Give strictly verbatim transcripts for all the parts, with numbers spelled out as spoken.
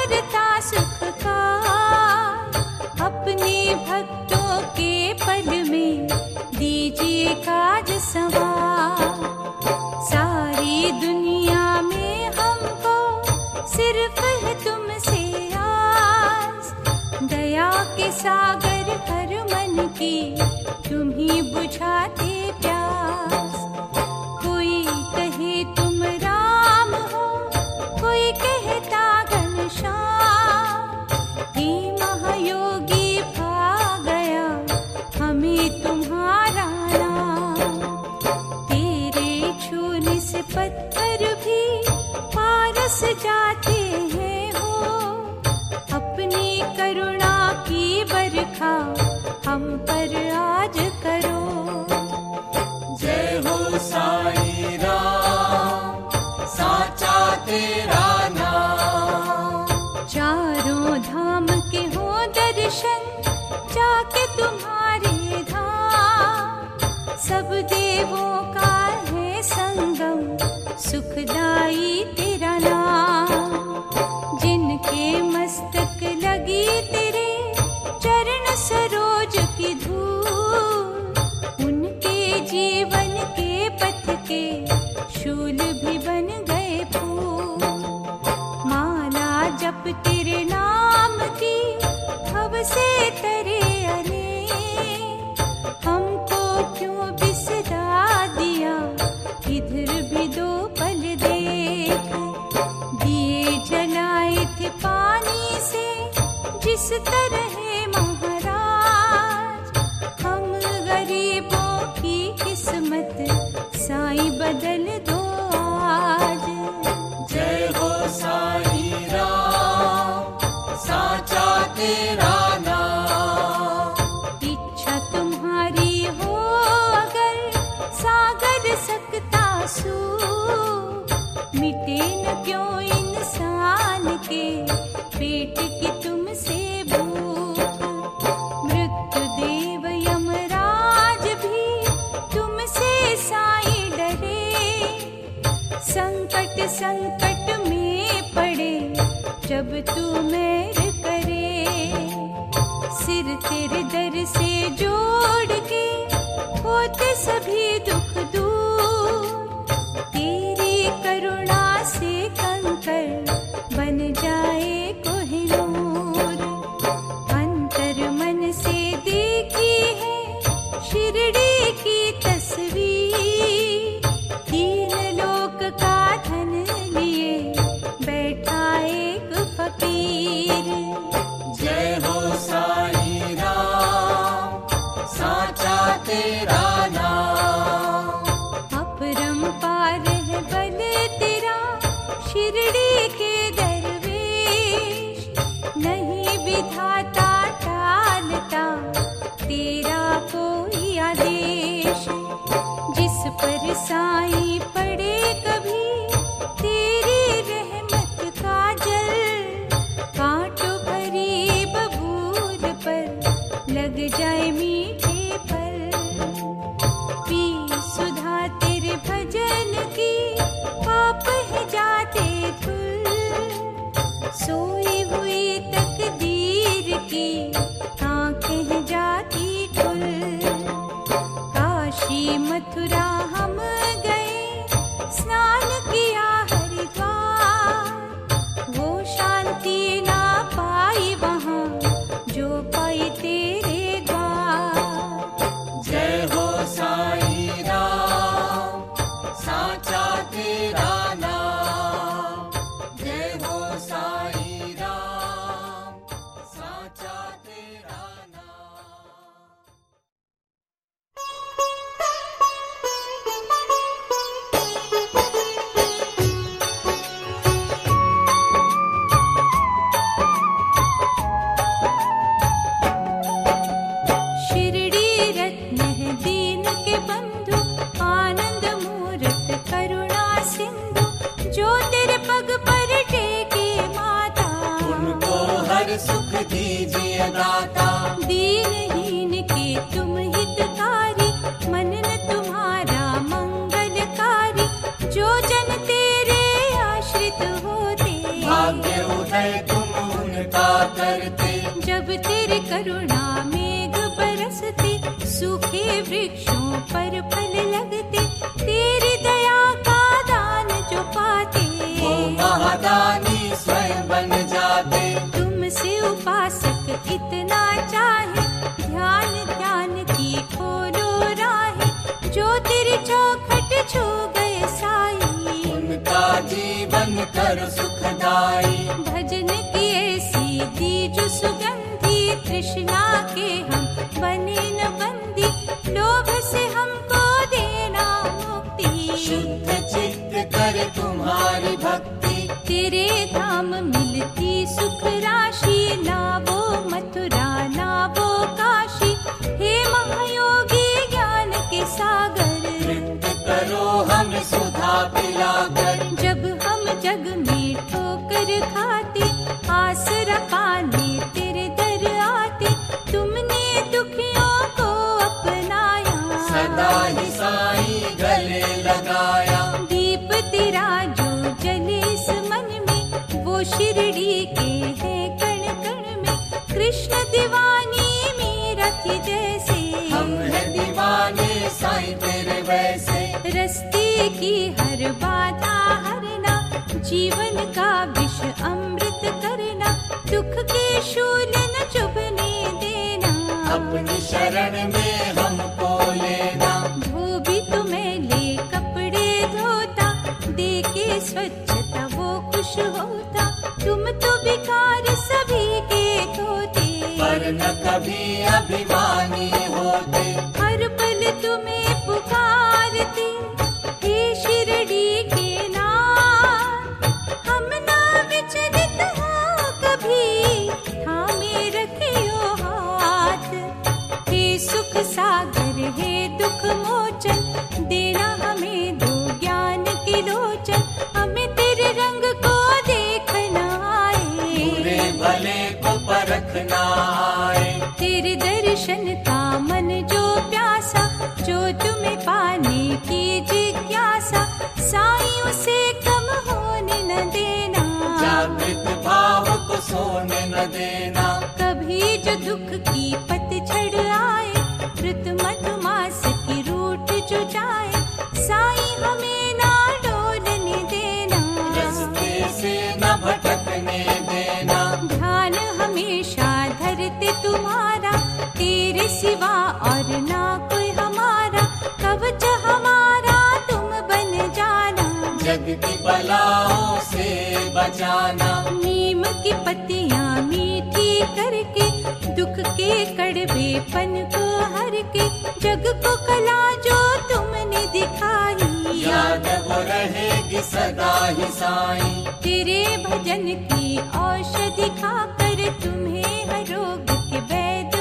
करता सुख का, अपने भक्तों के पल में दीजिए काज संवार। सारी दुनिया में हमको सिर्फ है तुमसे आस, दया के सागर हर मन की तुम ही बुझाते प्यास। कोई कहे तुम राम हो, कोई कहता घनश्याम, हे महायोगी भा गया हमें तुम्हारा नाम। तेरे छूने से पत्थर भी पारस जाते हैं हो, अपनी करुणा की बरखा हम पर आज करो। जय हो साईं राम, साचा तेरा नाम। चारों धाम के हो दर्शन, जाके तुम्हारे धाम। सब देवों का है संगम, सुखदाई तेरा नाम। जिनके मस्तक लगी तेरे चरण सरोज की धूल, उनके जीवन के पथ के शूल भी बन गए फूल। माला जप तेरे नाम की भव से तरे अने, हमको क्यों बिसरा दिया इधर भी दो पल देख। दिए जलाए थे पानी से जिस तरह महाराज, हम गरीबों की किस्मत साईं बदल दो आज। जय हो साईं राम, साचा तेरा नाम। इच्छा तुम्हारी हो अगर सागर सकता सू, मिटे न क्यों इंसान के पेट की तुमसे भूख। मृत्यु देव यमराज भी तुमसे साईं डरे, संकट संकट में पड़े जब तू मेहर करे। सिर तेरे दर से जोड़ के होते सभी दुख दूर, तेरी करुणा से कंकर बन जाए कोहिनूर। अंतर मन से देखी है शिरडी की तस्वीर, तीन लोक का धन लिए बैठा एक फकीर। जय हो साईं राम, साचा तेरा नाम। अपरंपार है बल तेरा शिरडी के दरवेश, नहीं विधाता टालता तेरा कोई आदेश। जिस पर साईं पड़े कभी तेरी रहमत का जल, कांटों भरी बबूल पर लग जाए मीठे फल। पी सुधा तेरे भजन की पाप है जाते धुल, सोई हुई तकदीर की आंखें हैं जाती खुल। काशी मथुरा हम गए, स्नान किया हरिद्वार, वो शांति ना पाई वहाँ जो पाई तेरे द्वार। जय हो साईं राम, साचा तेरा नाम। जय हो साईं राम, साचा तेरा नाम। शिरडी रत्न है दीन के बंधु, आनंद मूरत करुणा सिंधु, जो तेरे पग पर टेके माता, उनको हर सुख दीजिए दाता। दीनहीन के तुम हितकारी, मन न तुम्हारा मंगलकारी, जो जन तेरे आश्रित होते, भाग्य उदय तुम करते। जब तेरे करुणा मेघ बरसते, सूखे वृक्षों पर फल लगते, तेरी दया का दान जो पाते, वो महादानी स्वयं बन जाते। तुमसे उपासक इतना चाहे, ध्यान ध्यान की खोलो राहें, जो तेरी चौखट छू गए साई, उनका जीवन कर सुखदाई। भजन की ऐसी दी जो सुगंधी, तृष्णा के हम बने न बंदी, लोभ से हमको देना मुक्ति। शुद्ध चित्त कर तुम्हारी भक्ति, तेरे धाम मिलती सुख राशि, ना वो मथुरा ना वो काशी, हे महायोगी ज्ञान के सागर, तृप्त करो हम सुधा पिलाकर। जब हम जग में ठोकर खाते, आसरा पाने तेरे दर आते, तुमने दुखियों को अपनाया, सदा ही साई गले लगाया। दीप तेरा जो जले इस मन में, वो शिरडी के है कण कण में, कृष्ण दीवानी मेरा थी जैसे, हम है दीवाने साई तेरे वैसे। रस्ते की हर बाधा हरना, जीवन का विष अमृत करना, दुख के शूल न चुभने देना, अपनी शरण में हमको लेना। धोबी तो मैले कपड़े धोता, देके स्वच्छता वो खुश होता, तुम तो बेकार सभी के धोते, पर न कभी अभिमानी होते। हर पल तुम्हें पुकारते, हे शिरडी के नाथ, हम ना विचलित हो कभी, थामे रखियो हाथ, हे सुख सागर हे दुख मोचन, देना हमें दो ज्ञान के लोचन, हमें तेरे रंग को देखना आए, बुरे भले को परखना आए। तेरे दर्शन का मन जो प्यासा, जो तुम्हें पाने की जिज्ञासा, साईं उसे कम होने न देना, जागृत भाव को सोने न देना। कभी जो दुख की पतझड़ आए, ऋतु मधुमास की रूठ जो जाए, साईं हमें ना डोलने देना, रस्ते से न भटकने देना। ध्यान हमेशा धरते तुम्हारा, तेरे सिवा और ना कोई हमारा, कवच हमारा तुम बन जाना, जग की बलाओं से बचाना। नीम की पत्तियां मीठी करके, दुख के कड़वेपन को हर के, जग को कला जो तुमने दिखाई, याद वो रहेगी सदा ही साईं। तेरे भजन की औषधि खाकर, तुम्हें हर रोग के वैद्य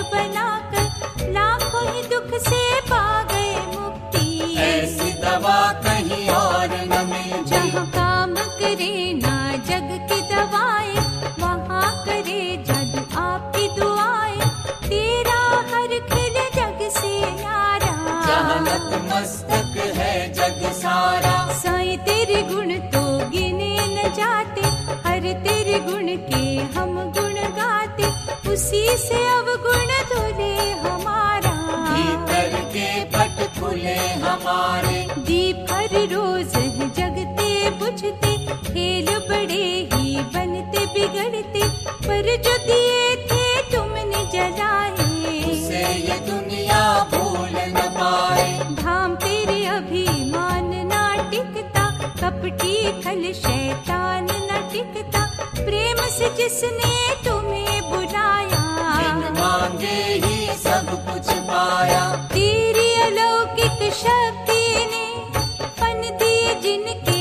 बनाकर, लाखों ही दुख से पा गए मुक्ति, ऐसी दवा कहीं और न मिलती। जहाँ काम करे ना जग की दवाएं, वहाँ करे जादू आपकी दुआएं, तेरा हर खिल जग से न्यारा, जहाँ नतमस्तक है जग सारा। साईं तेरे गुण तो गिने न जाते, हर तेरे गुण के हम गुण गाते, उसी से अवगुण धुले हमारा, भीतर के पट खुले हमारे। दीप हर रोज है जगते बुझते, खेल बड़े ही बनते बिगड़ते, पर जो दिए थे तुमने जलाए, उसे ये दुनिया भूल न पाए। धाम तेरे अभिमान ना टिकता, कपटी खल शैतान न टिकता, प्रेम से जिसने तुम्हें बुलाया, बिन मांगे ही सब कुछ पाया। तेरी अलौकिक शक्ति ने फन दिए जिनके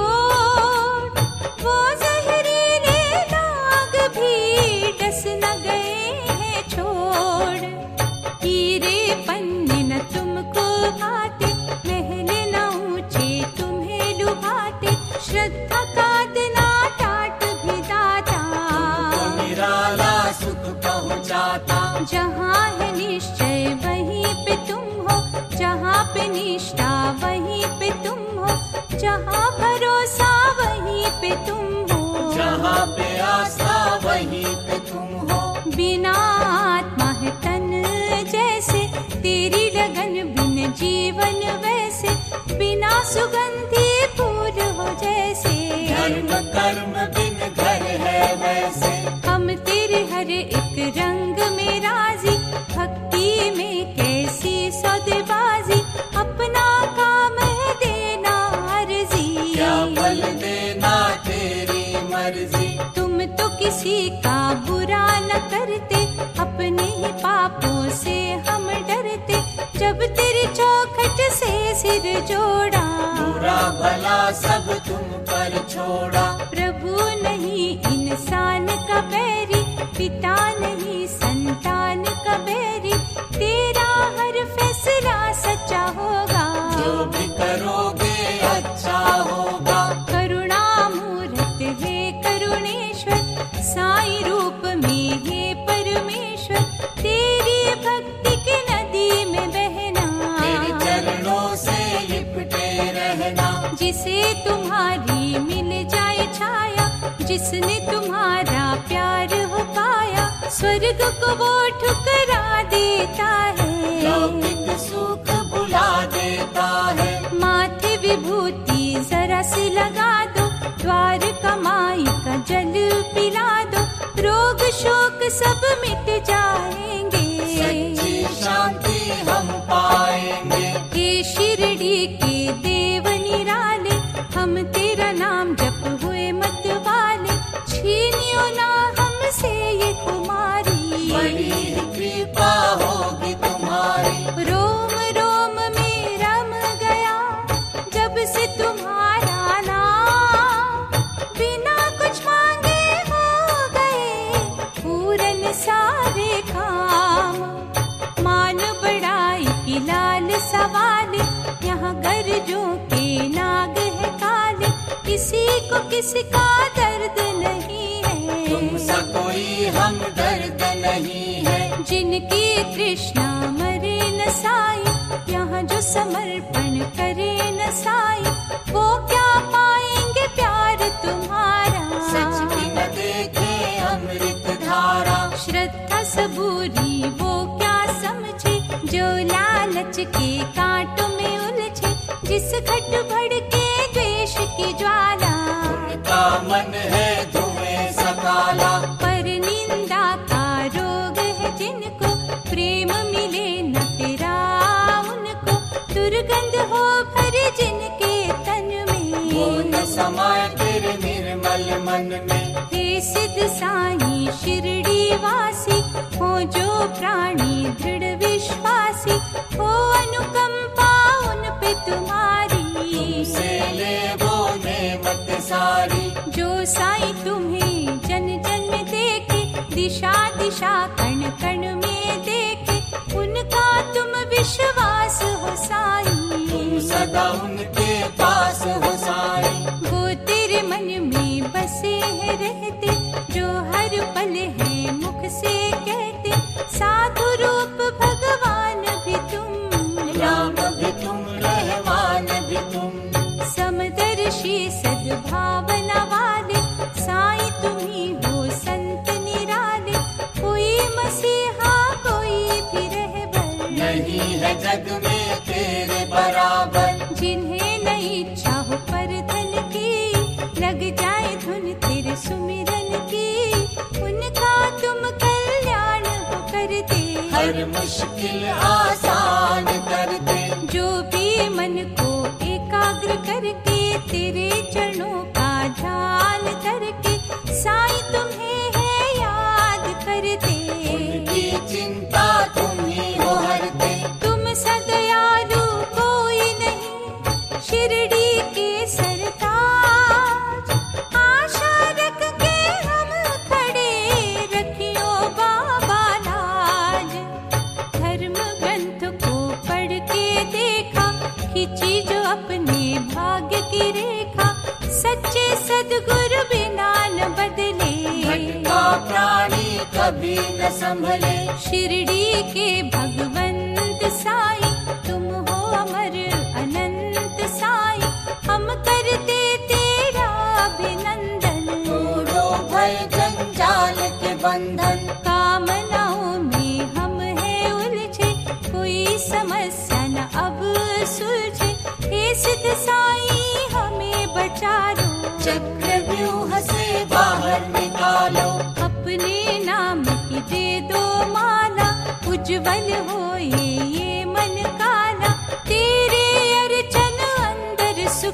तोड़, वो जहरीले नाग भी डस न गए हैं छोड़, हीरे पन्ने न तुमको भाते, महल न ऊंचे तुम्हें लुभाते, श्रद्धा का दना टाट भी दाता, तुमको निराला सुख पहुँचाता। जहाँ है निश्चय वहीं पे तुम हो, जहाँ पे निष्ठा वहीं पे तुम हो, जहाँ भरोसा वहीं पे तुम हो, जहाँ पे आस्था वहीं पे तुम हो। सुगंधी फूल हो जैसे। धर्म कर्म बिन घर है वैसे। हम तेरे हर एक रंग में राजी, भक्ति में कैसी सौदेबाजी, अपना काम है देना अर्जी। क्या फल देना तेरी मर्जी। तुम तो किसी का बुरा न करते, अपने ही पापों से हम डरते। जब तेरी चौखट से सिर जोड़ा, बुरा भला सब तुम पर छोड़ा। प्रभु नहीं इंसान का बैरी, पिता नहीं संतान का बैरी। तेरा हर फैसला सच्चा होगा, जो भी करोगे अच्छा होगा। करुणामूर्त है करुणेश्वर, साईं रूप में है परमेश्वर। तेरी भक्ति की नदी में बहना, तेरे चरणों से लिपटे रहना। जिसे तुम्हारी मिल जाए छाया, जिसने तुम्हारा प्यार हो पाया, स्वर्ग को वो ठुकरा देता है, लौकिक सुख बुला देता है। माथे विभूति जरा सी लगा दो, द्वार कमाई का जल पिला दो, रोग शोक सब मिट जाएंगे, सच्ची शांति हम पाएंगे। हे शिरडी के देव निराले, हम तेरा नाम जप हुए मत वाले। छीनियो ना हमसे ये खुमारी, बड़ी कृपा होगी तुम्हारी। रोम रोम में रम गया जब से तुम्हारा नाम, बिना कुछ मांगे हो गए पूरन सारे काम। मान बड़ाई की लाल सवाल, यहाँ गरजों के नाग है काले। किसी को किसका दर्द नहीं है, तुमसा कोई हम दर्द नहीं है। जिनकी तृष्णा मरे न साई, यहाँ जो समर्पण करे न साई, वो क्या पाएंगे प्यार तुम्हारा। सच की न देखे अमृत धारा। श्रद्धा सबूरी वो क्या समझे, जो लालच के कांटों में उलझे। जिस घट भड़के द्वेष की ज्वाला, उनका मन है धुएं सकाला। पर निंदा का रोग है जिनको, प्रेम मिले न तेरा उनको। दुर्गंध हो भरे जिनके तन में, वो न समाए तेरे निर्मल मन में। हे सिद्ध साईं शिरडी वासी, हो जो प्राणी दृढ़ विश्वासी। हो अनुकंपा उन पे तुम्हारी, तुमसे ले वो नेमत सारी। जो साईं तुम्हें जन जन में देखे, दिशा दिशा कण कण में देखे। उनका तुम विश्वास हो साईं, तुम सदा उनके पास हो साईं। वो तेरे मन में बसे हैं रहते, जो हर पल है मुख से कहते। साधु रूप भगवान भी तुम, राम भी तुम रहमान भी तुम। समदर्शी सद्भावना वाले, साईं तुम्ही हो संत निराले। कोई मसीहा कोई भी रहबर, नहीं है जग में तेरे बराबर। जिन्हें नहीं इच्छा हो पर धन की, लग जाए धुन तेरे सुमिरन की। उनका तुम कल्याण हो कर दे, हर मुश्किल आसान कर दे। जो भी मन को एकाग्र करके, तेरे चरणों का ध्यान करके, साईं तुम्हें है याद कर दे। उनकी चिंता तुम ही हो हरते। तुम सदयालु कोई नहीं, शिरडी के सरताज। आशा रख के हम खड़े, रखियो बाबा लाज। धर्म ग्रंथ को पढ़ के देखा, खिंची जो अपने भाग्य की रेखा। सच्चे सद्गुरु बिना न बदले, भटका प्राणी कभी न संभले। शिरडी के भगवंत साईं, तुम हो अमर अनंत साईं। हम करते तेरा अभिनंदन, तोड़ो भय जंजाल के बंधन। कामनाओं में हम है उलझे, कोई समस्या न अब सुलझे। हे सिद्ध साईं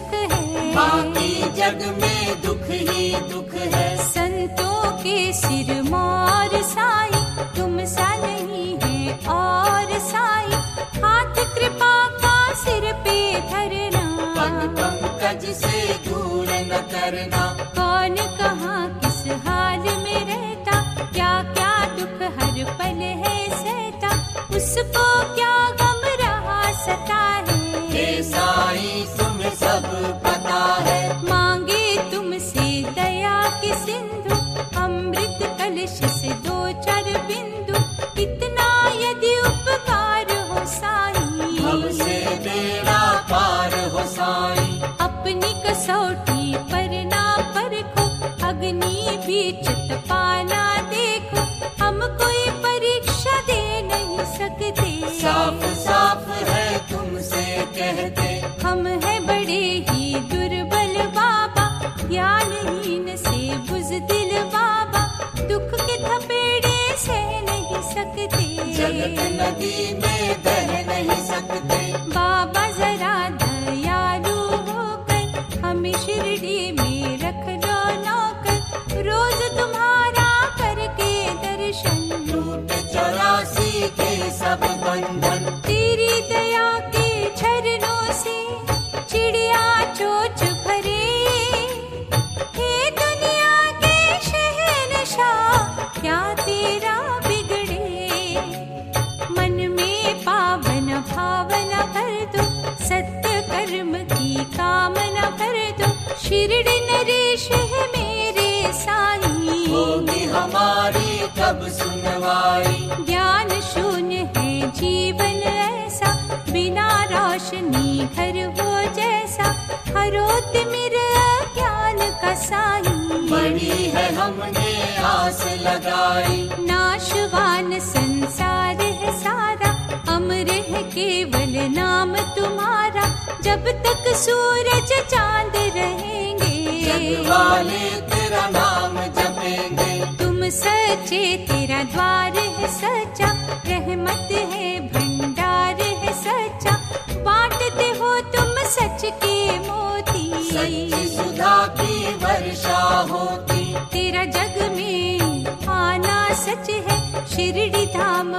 सुख है, बाकी जग में दुख ही दुख है। संतों के सिर मोर साई, तुम सा नहीं है और साई, हाथ कृपा का सिर पे धरना, पग पंकज से दूर न करना। कौन कहाँ किस हाल में रहता, क्या क्या दुख हर पल है सहता, उसको क्या गम रहा सता है। हे साईं तुम्हें सब पता है, मांगे तुमसे दया की सिंधु, अमृत कलश से दो चार बिंदु, इतना यदि उपकार हो साईं, हमसे बेड़ा पार हो साईं। अपनी कसौटी पर ना परखो, अग्नि बीच तपाना देखो, हम कोई परीक्षा दे नहीं सकते। साफ साफ है तुमसे कहते, हम है बड़े ही दुर्बल बाबा, ज्ञानहीन से बुज़दिल बाबा, दुख के थपेड़े सह नहीं सकते। जगत नदी में बह नहीं सकते। बाबा जरा दयालु होकर हमें शिरडी में रख लो नौकर, रोज तुम्हारा करके दर्शन, टूट चौरासी के सब बंधन। तेरी दया के झरनों से चिड़िया चोच भरे, हे दुनिया के शहंशाह क्या तेरा बिगड़े, मन में पावन भावना भर दो, सत्य कर्म की कामना भर दो, शिरडी नरेश है मेरे साईं, होगी हमारी कब सुनवाई। ज्ञान शून्य है जीवन ऐसा, बिना रोशनी घर हो जैसा, हरो तिमिर ज्ञान का साईं। बड़ी है हमने आस लगाई, नाशवान संसार है सारा, अमर है केवल नाम तुम्हारा, जब तक सूरज चांद रहेंगे, जग वाले तेरा नाम जपेंगे। तुम सच्चे तेरा द्वार है सच्चा, रहमत है भंडार है सच्चा, बांटते हो तुम सच के मोती, सच्ची सुधा की वर्षा होती। तेरा जग में आना सच है, शिरडी धाम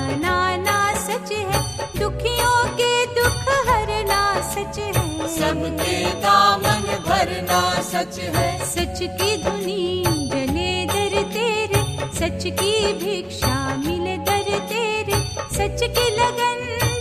बनाना सच है, दुखियों के दुख हरना सच है, सबके दामन भरना सच है। सच की धुनी जले दर तेरे, सच की भिक्षा मिले दर तेरे, सच की लगन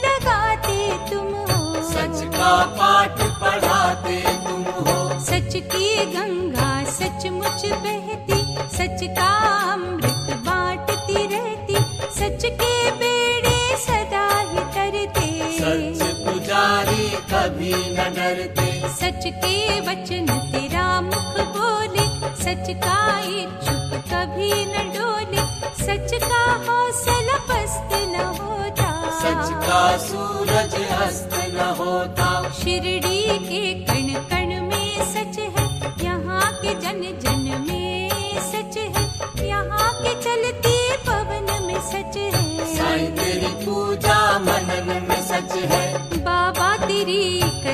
लगाते तुम हो, सच का पाठ पढ़ाते तुम हो। सच की गंगा सचमुच बहती, सच का अमृत बांटती रहती, सच के बेड़े सदा ही तरते, सच पुजारी कभी न डरते। सच के वचन तेरा मुख बोले, सच का इच्छुक कभी न डोले, सच का हौसला पस्त न होता, सच का सूरज अस्त न होता। शिरडी के कण कण में सच है, यहाँ के जन जन में सच है, यहाँ के चलती पवन में सच है, साईं तेरी पूजा मनन में सच है। बाबा तेरी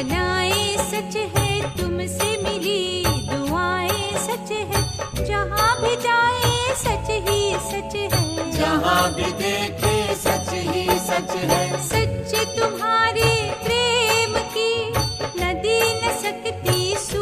कलाएं सच है, तुमसे मिली दुआएं सच है, जहाँ भी जाए सच ही सच है, जहाँ भी देखे सच ही सच है। सच तुम्हारे प्रेम की नदी न सकती सू,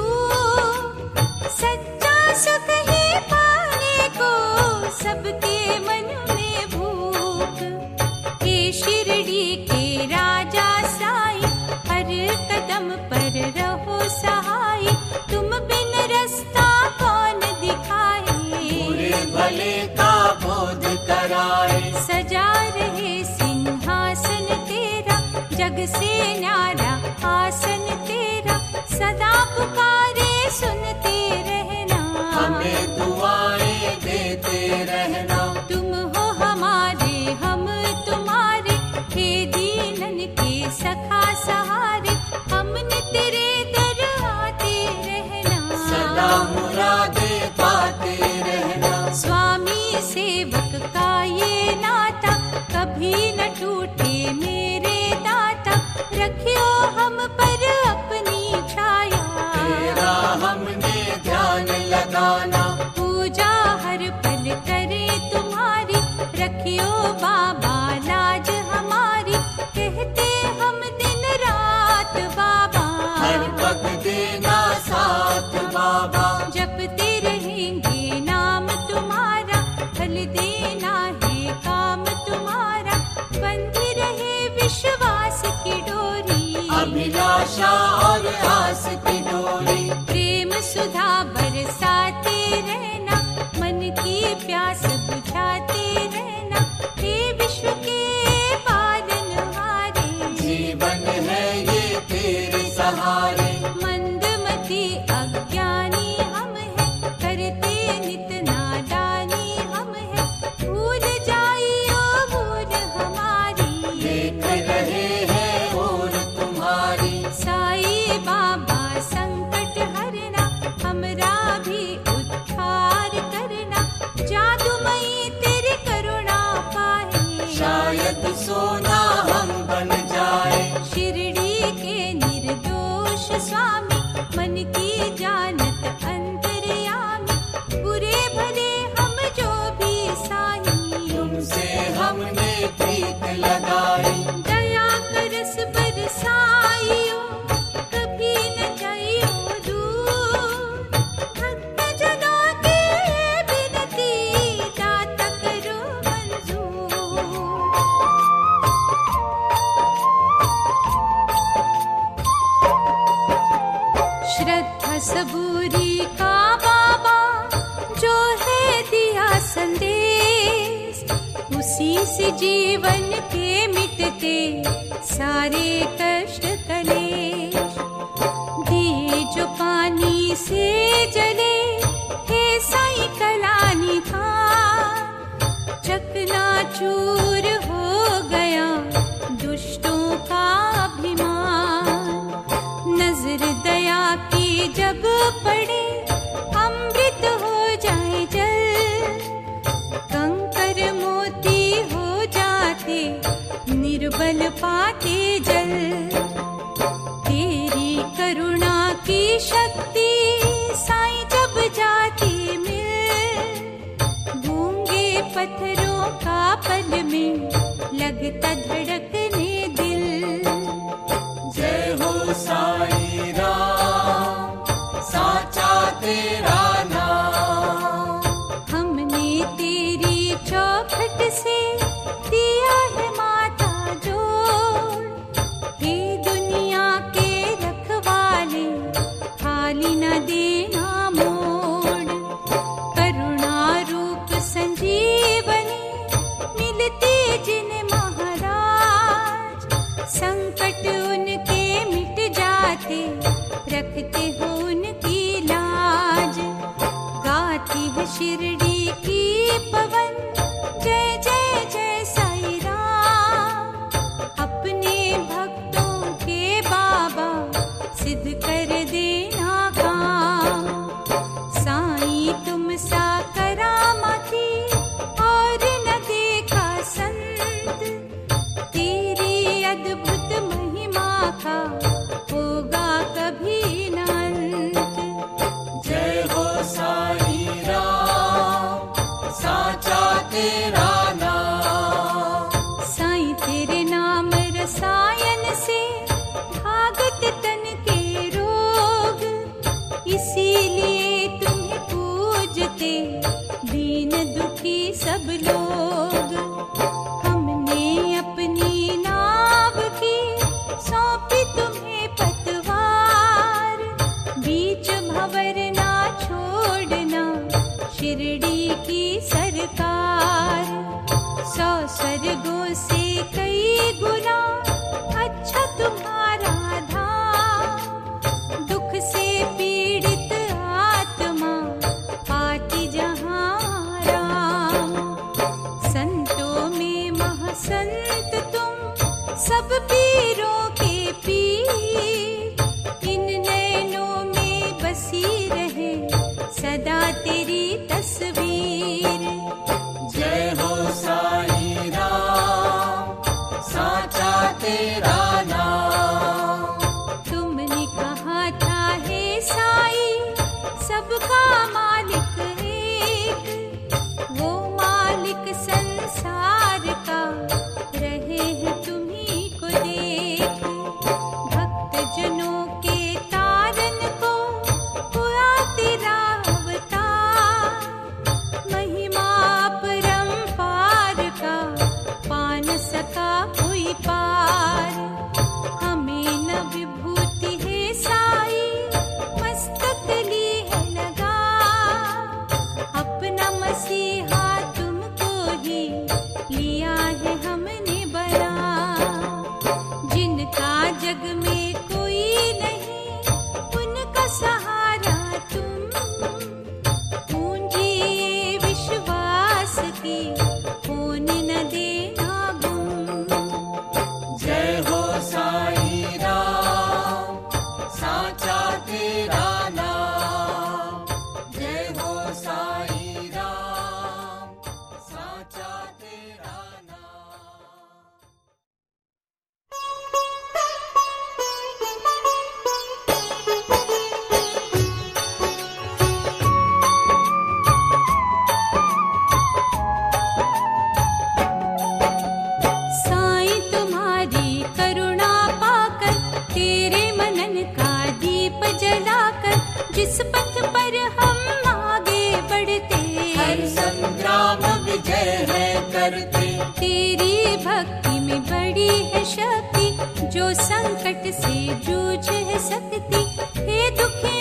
सच्चा सुख ही पाने को सबके मन में भूख, हे शिरडी के राजा साईं, हर कदम पर रहो सहाय, तुम बिन रास्ता कौन दिखाए, बुरे भले का बोध कराए। सजा रहे सिंहासन तेरा, जग से न्यारा आसन तेरा, सदा पुकारे सुनते रहना, हमें दुआएं देते रहना। तुम हो हमारे हम तुम्हारे, हे दीनन के सखा सहारे, हमने तेरे दर आते रहना, सदा मुरादे पाते रहना। स्वामी सेवक का ये नाता, कभी न टूटे मेरे दाता, रखियो श्रद्धा सबूरी का बाबा जो है दिया संदेश, उसी से जीवन के मिटते सारे कष्ट कलेश। दिए जो पानी से जले हे साईं कलानी था, चकनाचूर हो गया दुष्टों का अभिमान। नजर दया की जब पड़े अमृत हो जाए जल, कंकर मोती हो जाते निर्बल पाते जल। तेरी करुणा की शक्ति साईं जब जाती मिल, गूंगे पत्थरों का पल में लगता धड़कने दिल। जय हो साईं राम साचा तेरा नाम। हमने तेरी चौखट से दिया है माता जोड़, हे दुनिया के रखवाले खाली न देना मोड़। करुणा रूप संजीवनी मिलती जिन महाराज, संकट उनके मिट जाते रखते हो उनकी लाज। गाती है शिरडी की पवन जय जय जय साईं राम, अपने भक्तों के बाबा सिद्ध कर देना काम। साईं तुम सा करामाती और न देखा संत, तेरी अद्भुत महिमा का होगा कभी न अंत। जय हो साईं राम साचा तेरा नाम। साईं तेरे नाम रसायन से भागत तन के रोग, इसीलिए तुम्हें पूजते दीन दुखी सब लोग। हमने अपनी नाव की सौंपी तुम्हें पतवार, बीच भंवर ना छोड़ना शिरडी की सरकार। सौ स्वर्गों से कई गुना अच्छा तुम्हारा धाम, दुख से पीड़ित आत्मा पाती जहाँ राम। संतों में महासंत तुम सब पीरों के पीर, इन नैनों में बसी रहे सदा तेरी तस्वीर। जय हो साईं राम साचा तेरा नाम। तुमने कहा था हे साईं सबका मालिक एक, वो मालिक संसार का रहे हैं तुम्ही को देख। भक्त जनों के तारन को हुआ तेरा अवतार, महिमा परंपार का पान सका कोई पार। हमें न विभूति है साईं मस्तक ली है लगा, अपना मसीहा तुमको ही लिया है हमने बना। जिनका जग में कोई नहीं उनका सहारा तुम, पूंजी ये विश्वास की होने न देना गुम। जय हो साईं राम साचा तेरा नाम। जय हो साईं राम साचा तेरा नाम। साईं तुम्हारी करुणा पाकर, तेरे मनन का दीप जलाकर, जिस पथ पर हम आगे बढ़ते हर संग्राम विजय है करते। तेरी भक्ति में बड़ी है शक्ति, जो संकट से जूझ है सकती। हे दुखी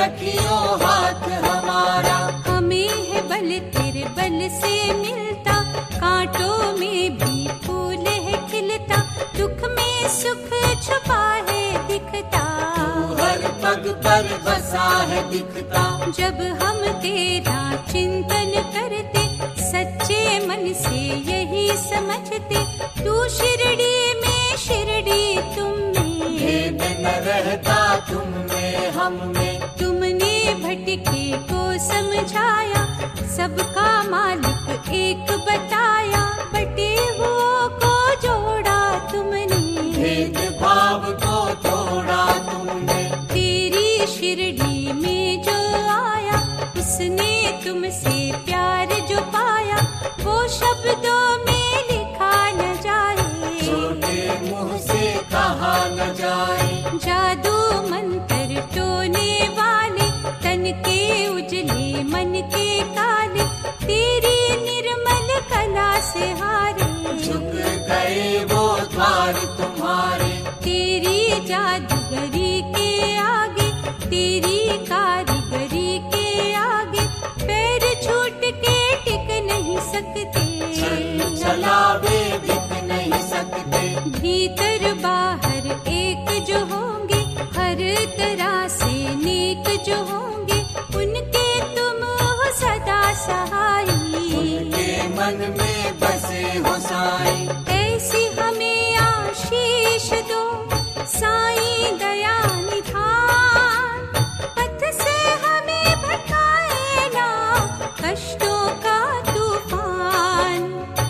रखियो हाथ हमारा। हमें है बल तेरे बल से मिलता, कांटों में भी फूल है खिलता, दुख में सुख छुपा है दिखता, तू हर पग पर बसा है दिखता। जब हम तेरा चिंतन करते सच्चे मन से यही समझते, तू शिरडी में शिरडी तुम में, भेद न रहता तुम में हम में। तुमने भटके को समझाया, सबका मालिक एक बताया, बटे हुओं को जोड़ा तुमने, भेद भाव को तोड़ा तुमने। तेरी शिरडी में जो आया, उसने तुमसे प्यार जो पाया, वो शब्दों में लिखा न जाए, छोटे मुंह से कहा न जाए। जादू मंत्र टोने वाले, तन के उजले मन के काले, तेरी निर्मल कला से हारे, झुक गए वो द्वार तुम्हारे। तेरी जादूगरी के आगे, तेरी कारीगरी के आगे, पैर छूट के टिक नहीं सकते, चल चलावे बिक नहीं सकते। भीतर बाहर एक जो होंगे, हर तरह से नेक जो होंगे, उनके तुम हो सदा सहाई, उनके मन में बसे हो साईं। ऐसी हमें आशीष दो साईं दया निधान, पथ से हमें भटकाए ना कष्टों का तूफान।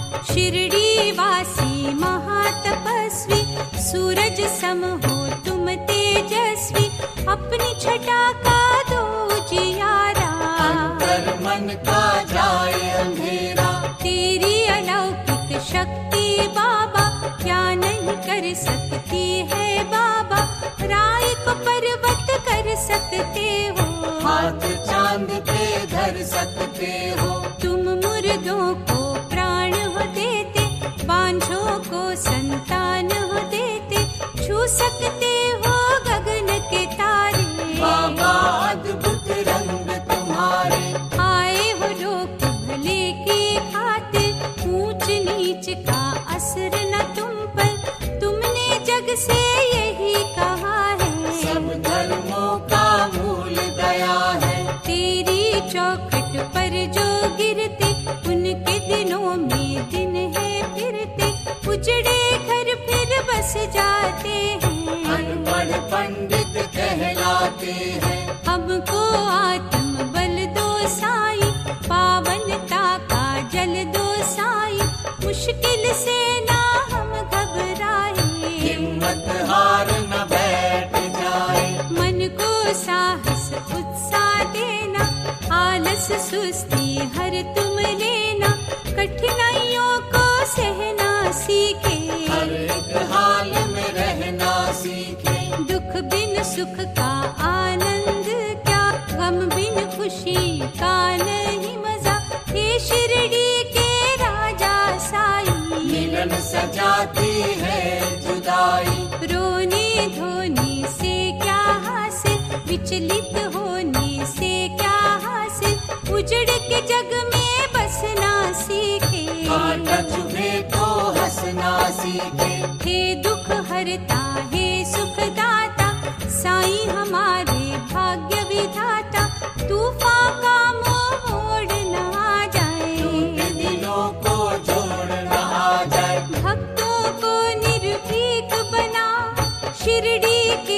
शिरडी वासी महातपस्वी, सूरज सम हो तुम तेजस्वी, अपनी छटा का दो जियारा, अंतर मन का जाए अंधेरा। तेरी अलौकिक शक्ति बाबा, क्या नहीं कर सकती है बाबा, राय को पर्वत कर सकते हो, हाथ चांद पे धर सकते हो। तुम मुर्दों को प्राण हो देते, बांझों को संतान हो देते, छू सकते हो गगन के तारे, बाबा अद्भुत रंग तुम्हारे। आए हो लोक भले की खातिर, ऊंच नीच का असर न तुम पर, तुमने जग से यही कहा है, सब धर्मों का मूल दया है। तेरी चौखट पर जो गिरते, उनके दिनों में दिन है फिरते, उजड़े घर फिर बस जाते हैं, अनपढ़ पंडित कहलाते हैं। हमको आत्म बल दो साई, पावनता का जल दो साई, मुश्किल से ना हम घबराए, हिम्मत हार न बैठ जाए। मन को साहस उत्साह देना, आलस सुस्ती हर तुम लेना, कठिनाइयों को सहना सीखे, हर एक हाल में रहना सीखे। दुख बिन सुख का आनंद क्या, गम बिन खुशी का नहीं मजा, हे शिरडी के राजा साई, मिलन सजाती है जुदाई। रोने धोने से क्या हासिल, विचलित होने से क्या हासिल, उजड़ के जग में बसना सीखे, कांटा चुभे तो हंसना सीखे। हे दुख हरता हे सुख दाता, साईं हमारे भाग्य विधाता, तूफान का मुंह मोड़ न आ जाए, टूटे दिलों को जोड़ न आ जाए। भक्तों को निर्भीक बना शिरडी के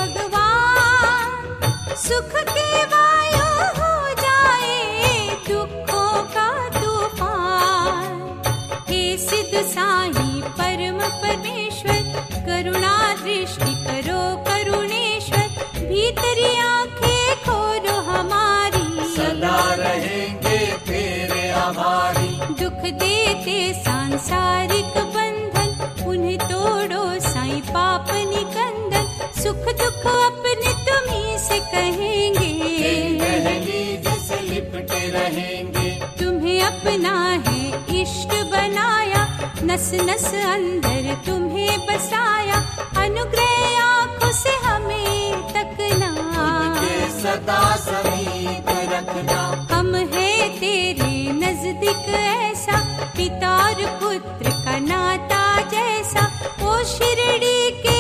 भगवान, सुख के वायु हो जाए दुखों का तूफान। हे सिद्ध साईं परम परमेश्वर, करुणा दृष्टि करो करुणेश्वर, भीतरी आंखें खोलो हमारी, सदा रहेंगे तेरे आभारी। दुख देते सांसारिक बंधन, उन्हें तोड़ो साईं पाप निकंदन, सुख दुख अपने तुम्हीं से कहेंगे, दहलीज से लिपटे रहेंगे। तुम्हें अपना है इष्ट बनाया, नस नस अंदर तुम्हें बसाया, अनुग्रह आंखों से हमें तकना, के सदा नजदीक ऐसा, पिता और पुत्र का नाता जैसा, ओ शिरडी के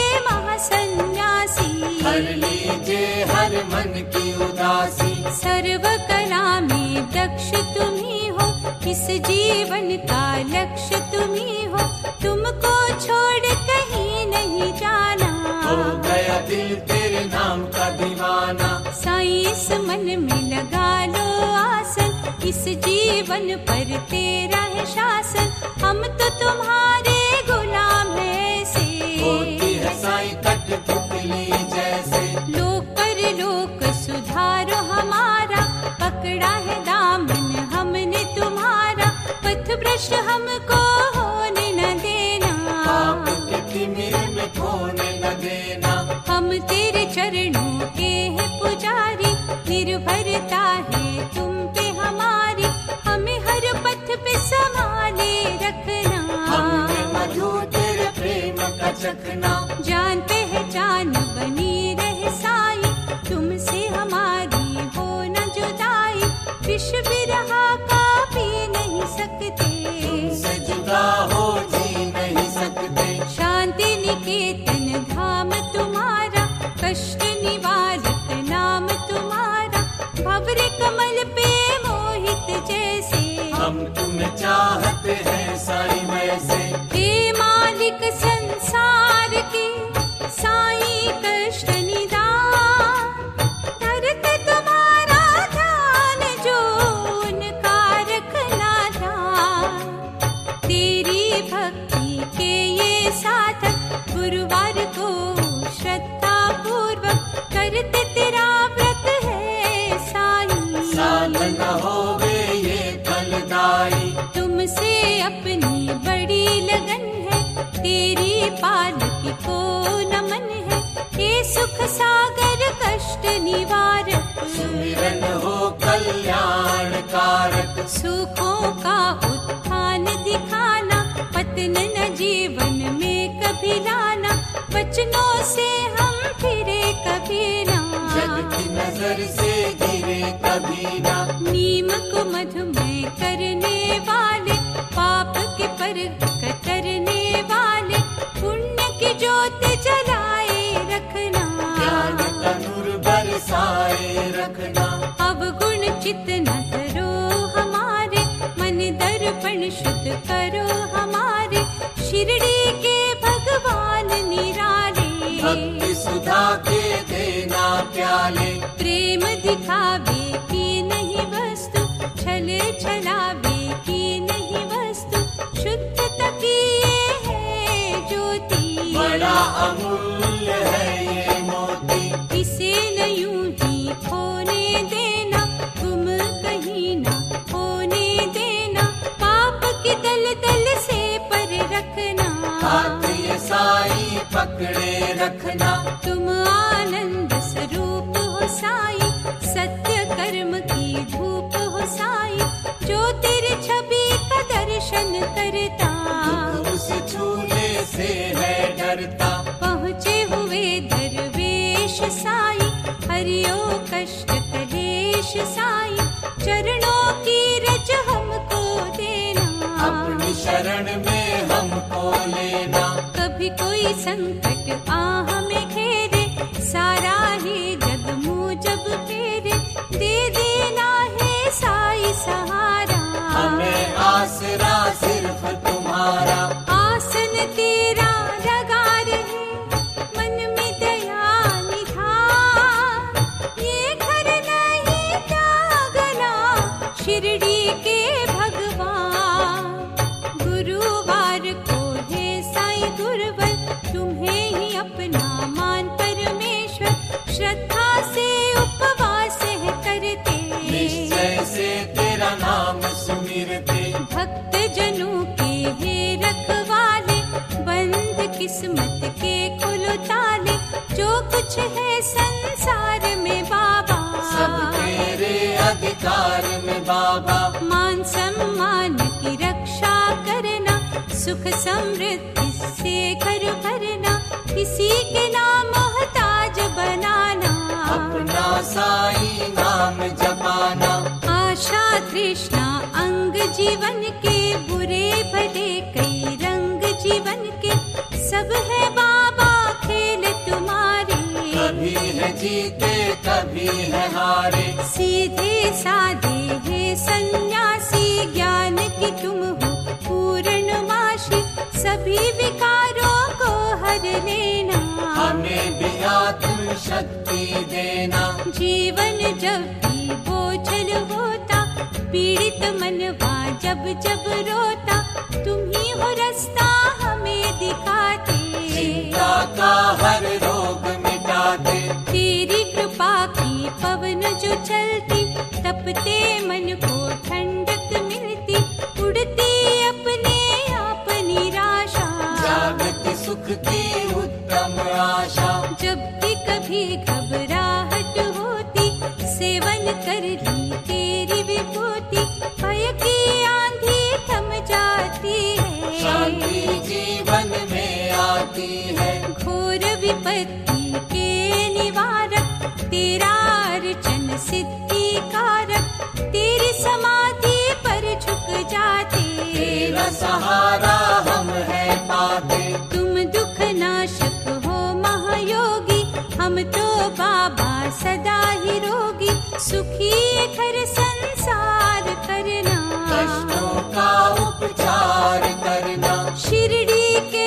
महासन्यासी। हर लीजिए हर मन की उदासी, सर्व कला में दक्ष तुम्ही हो, इस जीवन का लक्ष्य तुम्ही हो, तुमको छोड़ कहीं नहीं जाना। हो गया दिल तेरे नाम का दीवाना, साईं इस मन में लगा लो आसन, इस जीवन पर तेरा है शासन, हम तो तुम्हारे गुलाम हैं से। होती है साईं कठपुतली जैसे, लोक पर लोक सुधारो हमारा, पकड़ा है दामन हमने तुम्हारा, पथ भ्रष्ट हमको होने न देना। पाप के तिमिर में खोने न देना, हम तेरे चरणों के हैं पुजारी, निर्भरता है तुम पे हमारी, हमें हर पथ पे संभाले रखना। हमने मधु तेरे प्रेम का चखना, जान पहचान बनी रहे साई, तुमसे हमारी हो न जुदाई, विष विरहा का पी नहीं सकते, तुमसे जुदा हो जी नहीं सकते। शांति निकेतन धाम तुम्हारा, कष्ट निवारक नाम तुम्हारा, भंवर कमल पे मोहित जैसे, हम तुम्हें चाहते हैं साईं वैसे। हे मालिक संसार के साईं कष्ट निदान, धरते तुम्हारा ध्यान जो उनका रखना था। तेरी भक्ति के ये साधक गुरुवार को श्रद्धा पूर्वक करते तेरा व्रत है साईं। साल न होवे ये फलदाई, तुमसे अपनी बड़ी लगन है, तेरी पालकी को नमन है, हे सुख सागर कष्ट निवारक। सुमिरन हो कल्याण कारक, सुखों का उत्थान दिखाना, पतन न जीवन में कभी लाना, वचनों से हम फिरे कभी ना। जग की नजर से गिरे कभी ना, नीम को मधुमय करने वाले, पाप के पर कतरने वाले, पुण्य की ज्योत जलाए रखना। ज्ञान का नूर बरसाए रखना, अवगुण चित न धरो हमारे, मन दर्पण शुद्ध करो हमारे, शिरडी के भगवान निराले। भक्ति सुधा के देना प्याले, प्रेम दिखावे की नहीं वस्तु, छले छलावे की नहीं वस्तु, शुद्धता की ये है ज्योति। बड़ा अमूल्य है ये मोती, इसे न यूं ही खोने देना, तुम कहीं ना होने देना, पाप की दल दल से पर रखना। हाथ ये साईं पकड़े रखना, तुम आनंद स्वरूप हो साई, सत्य कर्म की धूप हो साई, जो तेरे छवि का दर्शन करता, उस छूने से है डरता। पहुँचे हुए दरवेश साई, हरियो कष्ट कलेश साई, चरणों की रज हमको देना। अपनी शरण में हमको लेना, कभी कोई संकट आ हमें घेरे, सारा ही जग मुँह जब फेरे, दे देना है साई सहारा। हमें आसरा सिर्फ तुम्हारा, आसन तेरा लगा रहे, मन में दया निधान, ये घर नहीं त्यागना, शिरडी के भगवान। गुरुवार को है साईं गुरुवर, तुम्हें ही अपना मान परमेश्वर, श्रद्धा से उपवास है करते, निश्चय से तेरा नाम सुमिरते। भक्त जनों के हे रखवाले, बंद किस्मत के खुलो ताले, जो कुछ है संसार में बाबा, सब तेरे अधिकार में बाबा। मान सम्मान की रक्षा करना, सुख समृद्धि से घर भरना, किसी के नाम मोहताज बनाना, अपना साईं नाम जपाना। आशा तृष्णा अंग जी जीवन के बुरे भले कई रंग जीवन के, सब है बाबा खेल तुम्हारे। कभी है जीते कभी है हारे, सीधे साधे है सन्यासी, ज्ञान की तुम हो पूर्णमासी, सभी विकारों को हर लेना, हमें भी आत्म शक्ति देना। जीवन जब भी बोझल होता, पीड़ित मनवा जब जब रोता, तुम ही हो रास्ता हमें दिखाते, चिंता का हर रोग मिटाते। तेरी कृपा की पवन जो चलती, तपते मन को ठंडक मिलती, उड़ती अपने आप निराशा, जागती सुख की उत्तम आशा। जब भी कभी घबराहट होती, सेवन कर ली तेरी विभूति, भय की आंधी थम जाती है, शांति जीवन में आती है। घोर विपत्ति के निवारक, तेरा अर्चन सिद्धि कारक, तेरी समाधि पर झुक जाते, तेरा सहारा हम है पाते। तुम दुख नाशक हो महायोगी, हम तो बाबा सदा ही रोगी, सुखी घर संसार करना, कष्टों का उपचार करना। शिरडी के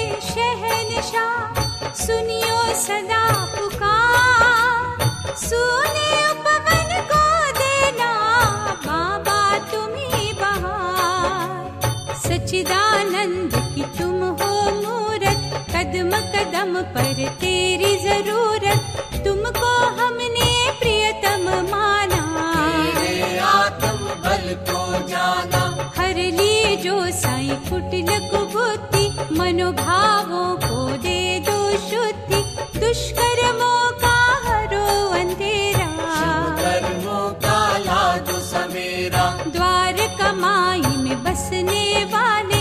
शहंशाह सुनियो सदा पुकार, सुने उपवन को देना, बाबा तुम्ही बहार, सच्चिदानंद की तुम हो मूरत, कदम कदम पर तेरी जरूरत, तुमको हमने प्रियतम माना, तेरे आत्म बल को जाना। हर ली जो साईं कुटिल कुबुद्धि, मनोभावों को दे दो शुद्धि, दुष्कर्मों का हरो अंधेरा, कर्मों का लादो सवेरा। द्वार कमाई में बसने वाले,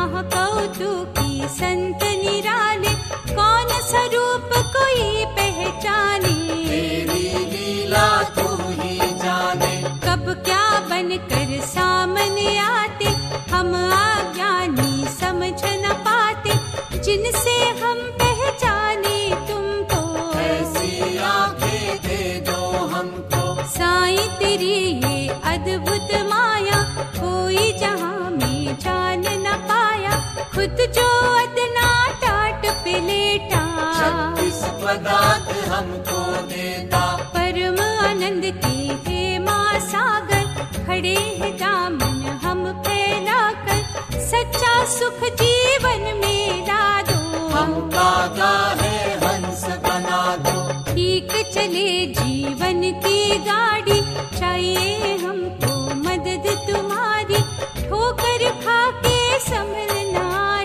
महाकौतुकी संत निराले, कौन स्वरूप कोई पहचाने, तेरी लीला तू ही जाने। कब क्या बनकर सामने आते, हम अज्ञानी समझ न पाते, जिनसे हम पहचाने तुमको, ऐसी आंखें दे दो हमको। साईं तेरी ये अद्भुत माया, कोई जहां में जान न पाया, खुद जो अदना टाट पे लेटा, छत्तीस पदार्थ हमको देता। परम आनंद के हे माँ सागर, खड़े हैं दामन हम फैलाकर, सच्चा सुख जीवन में ला दो, हम कागा है हंस बना दो। ठीक चले जीवन की गाड़ी, चाहिए हमको मदद तुम्हारी, ठोकर खा के संभलना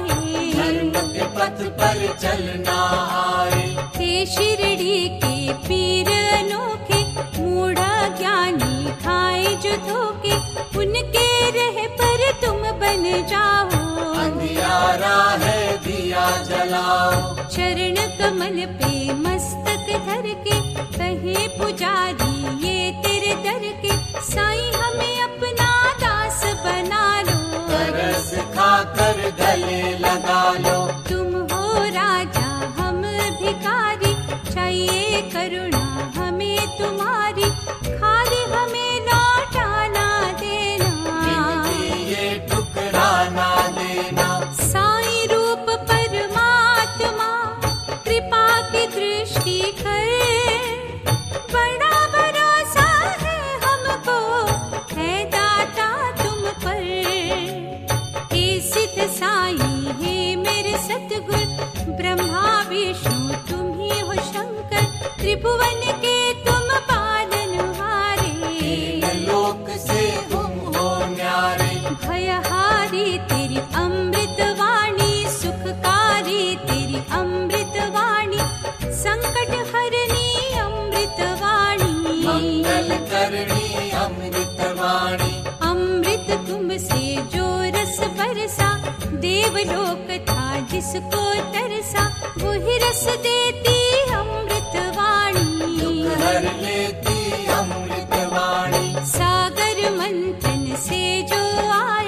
धर्म है, के पथ पर चलना आए। हे शिरडी के पीर अनोखे, मूढ़ा ज्ञानी खाए जो धोखे, उनके रह पर तुम बन जाओ, अंधियारा है दिया जलाओ। चरण कमल पे मस्तक धर के, कहे पुजारी ये तेरे दर के, साईं हमें अपना दास बना लो, तरस खाकर गले लगा लो। तुम हो राजा हम भिखारी, चाहिए करुणा हमें तुम्हारी, खाली हमें लौटा ना देना, जिंदगी ये ठुकरा ना देना। साईं रूप परमात्मा, कृपा की दृष्टि कर, बड़ा भरोसा है हमको, है दाता तुम पर, हे सिद्ध साईं हे मेरे सतगुर, ब्रह्मा विष्णु तुम ही हो शंकर, त्रिभुवन के तुम पालनहारे, तीन लोक से तुम हो न्यारे। भयहारी तेरी अमृत वाणी, सुखकारी तेरी अमृत वाणी, संकट हरनी अमृत वाणी, मंगल करनी अमृत वाणी। अमृत तुमसे जो रस बरसा, देवलोक था जिसको तरसा, वही रस देती अमृत वाणी, दुख हर लेती अमृत वाणी। सागर मंथन से जो आए,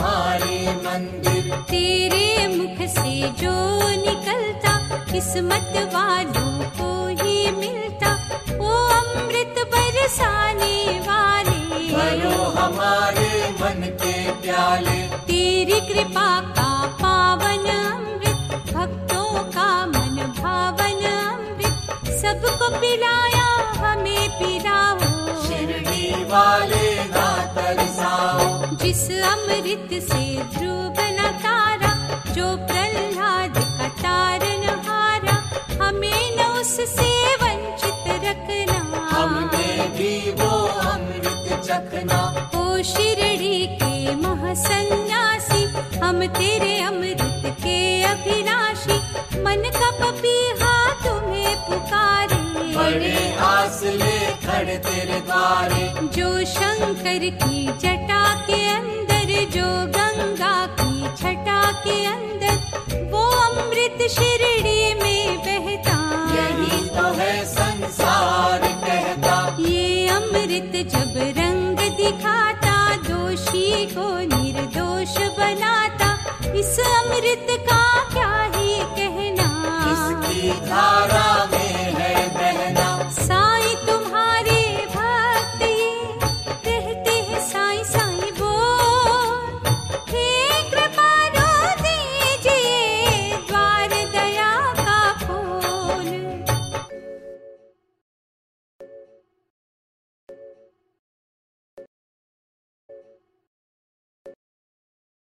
हमारे मंदिर। तेरे मुख से जो निकलता किस्मत वालों को ही मिलता। ओ अमृत बरसाने वाले, भरो हमारे मन के प्याले। तेरी कृपा का पावन अमृत, भक्तों का मन भावन अमृत, सबको पिलाया हमें पिलाओ। शिरडी वाले ना तरसाओ। जिस अमृत से ध्रुव बना तारा, जो प्रहलाद का तारन हारा, हमें न उससे वंचित रखना। हमने भी वो अमृत चखना। ओ शिरडी के महासन्यासी, हम तेरे अमृत के अभिलाषी, मन का पपीहा तुम्हें पुकारे। बड़े आस ले खड़े तेरे द्वारे। जो शंकर की जटा के अंदर, जो गंगा की छटा के अंदर, वो अमृत शिरडी में बहता। यही तो है संसार कहता। ये अमृत जब रंग दिखाता, दोषी को निर्दोष बनाता। इस अमृत का क्या